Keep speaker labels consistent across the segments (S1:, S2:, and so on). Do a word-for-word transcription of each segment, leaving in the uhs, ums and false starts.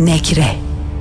S1: Negre.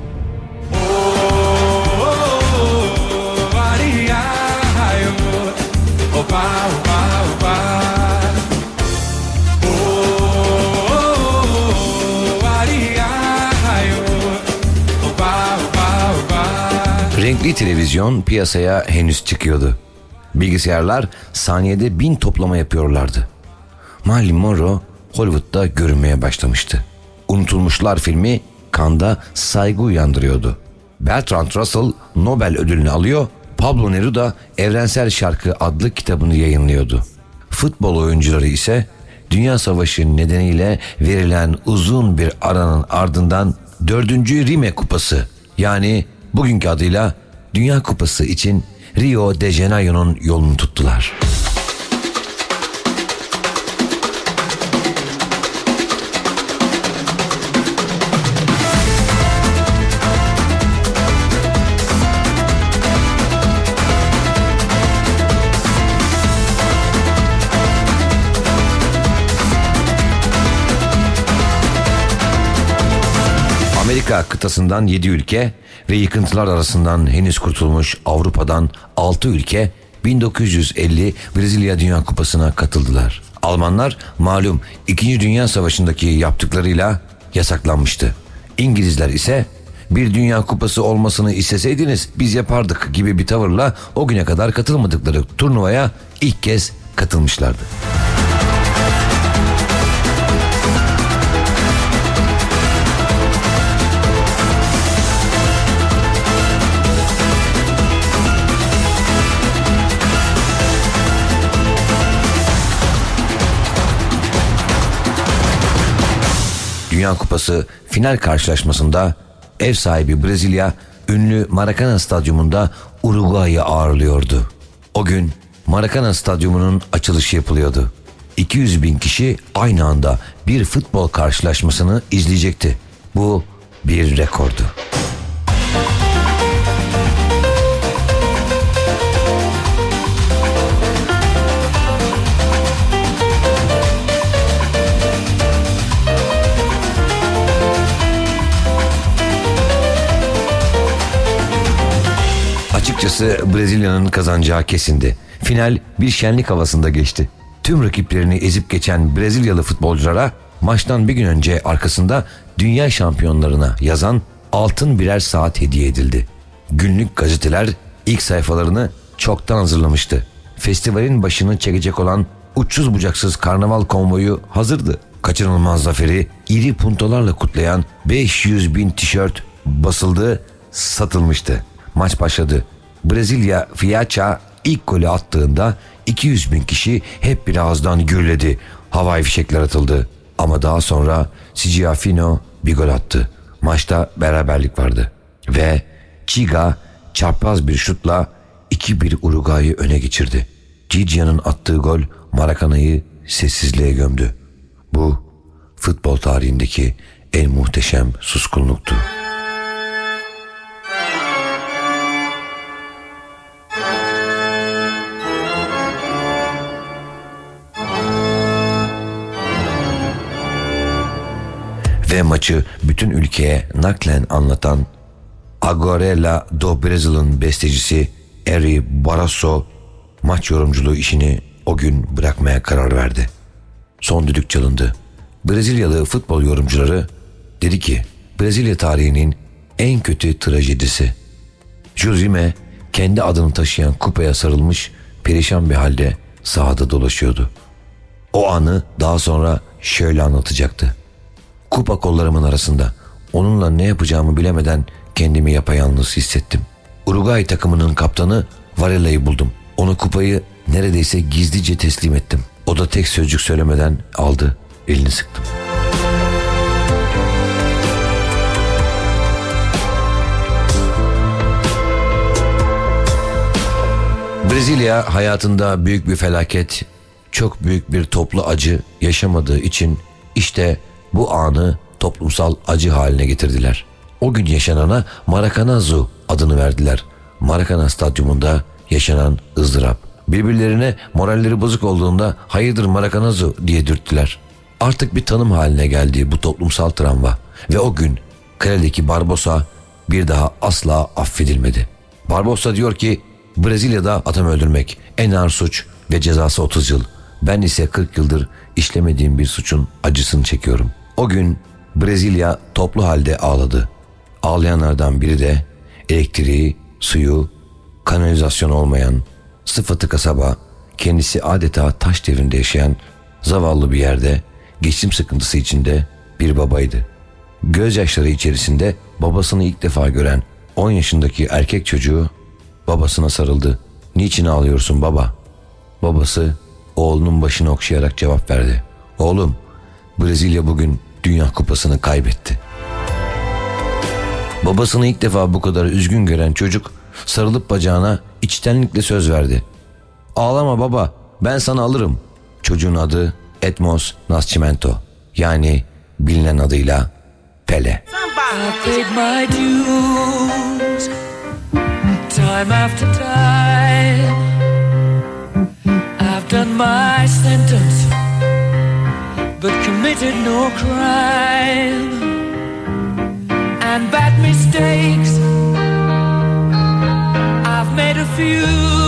S2: Renkli televizyon piyasaya henüz çıkıyordu. Bilgisayarlar saniyede bin toplama yapıyorlardı. Marilyn Monroe Hollywood'da görünmeye başlamıştı. Unutulmuşlar filmi Cannes'da saygı uyandırıyordu. Bertrand Russell Nobel ödülünü alıyor, Pablo Neruda Evrensel Şarkı adlı kitabını yayınlıyordu. Futbol oyuncuları ise Dünya Savaşı nedeniyle verilen uzun bir aranın ardından dördüncü Rime Kupası, yani bugünkü adıyla Dünya Kupası için Rio de Janeiro'nun yolunu tuttular. Amerika kıtasından yedi ülke ve yıkıntılar arasından henüz kurtulmuş Avrupa'dan altı ülke bin dokuz yüz elli Brezilya Dünya Kupası'na katıldılar. Almanlar malum İkinci Dünya Savaşı'ndaki yaptıklarıyla yasaklanmıştı. İngilizler ise bir Dünya Kupası olmasını isteseydiniz biz yapardık gibi bir tavırla o güne kadar katılmadıkları turnuvaya ilk kez katılmışlardı. Dünya Kupası final karşılaşmasında ev sahibi Brezilya ünlü Maracanã Stadyumunda Uruguay'ı ağırlıyordu. O gün Maracanã Stadyumu'nun açılışı yapılıyordu. iki yüz bin kişi aynı anda bir futbol karşılaşmasını izleyecekti. Bu bir rekordu. Açıkçası Brezilya'nın kazanacağı kesindi. Final bir şenlik havasında geçti. Tüm rakiplerini ezip geçen Brezilyalı futbolculara maçtan bir gün önce arkasında dünya şampiyonlarına yazan altın birer saat hediye edildi. Günlük gazeteler ilk sayfalarını çoktan hazırlamıştı. Festivalin başını çekecek olan uçsuz bucaksız karnaval konvoyu hazırdı. Kaçınılmaz zaferi iri puntolarla kutlayan beş yüz bin tişört basıldı, satılmıştı. Maç başladı. Brezilya Fiyaça ilk golü attığında iki yüz bin kişi hep bir ağızdan gürledi. Havai fişekler atıldı. Ama daha sonra Siciafino bir gol attı. Maçta beraberlik vardı. Ve Chiga çapraz bir şutla iki bir Uruguay'ı öne geçirdi. Gigia'nın attığı gol Maracana'yı sessizliğe gömdü. Bu futbol tarihindeki en muhteşem suskunluktu. Ve maçı bütün ülkeye naklen anlatan Aguarela do Brasil'in bestecisi Eri Barroso maç yorumculuğu işini o gün bırakmaya karar verdi. Son düdük çalındı. Brezilyalı futbol yorumcuları dedi ki Brezilya tarihinin en kötü trajedisi. Josime kendi adını taşıyan kupaya sarılmış perişan bir halde sahada dolaşıyordu. O anı daha sonra şöyle anlatacaktı. Kupa kollarımın arasında onunla ne yapacağımı bilemeden kendimi yapayalnız hissettim. Uruguay takımının kaptanı Varela'yı buldum. Ona kupayı neredeyse gizlice teslim ettim. O da tek sözcük söylemeden aldı, elini sıktım. Brezilya hayatında büyük bir felaket, çok büyük bir toplu acı yaşamadığı için işte bu anı toplumsal acı haline getirdiler. O gün yaşanana Maracanazo adını verdiler. Maracanã Stadyumunda yaşanan ızdırap. Birbirlerine moralleri bozuk olduğunda hayırdır Maracanazo diye dürttüler. Artık bir tanım haline geldi bu toplumsal travma. Ve o gün Kaledeki Barbosa bir daha asla affedilmedi. Barbosa diyor ki Brezilya'da adam öldürmek en ağır suç ve cezası otuz yıl. Ben ise kırk yıldır işlemediğim bir suçun acısını çekiyorum. O gün Brezilya toplu halde ağladı. Ağlayanlardan biri de elektriği, suyu, kanalizasyon olmayan, sıfatı kasaba, kendisi adeta taş devrinde yaşayan zavallı bir yerde geçim sıkıntısı içinde bir babaydı. Gözyaşları içerisinde babasını ilk defa gören on yaşındaki erkek çocuğu babasına sarıldı. "Niçin ağlıyorsun baba?" Babası oğlunun başını okşayarak cevap verdi. "Oğlum, Brezilya bugün Dünya Kupası'nı kaybetti." Babasını ilk defa bu kadar üzgün gören çocuk sarılıp bacağına içtenlikle söz verdi. "Ağlama baba, ben sana alırım." Çocuğun adı Edmos Nascimento, yani bilinen adıyla Pele.
S1: I've paid my dues, time after time. I've done my sentence, but committed no crime. And bad mistakes, I've made a few.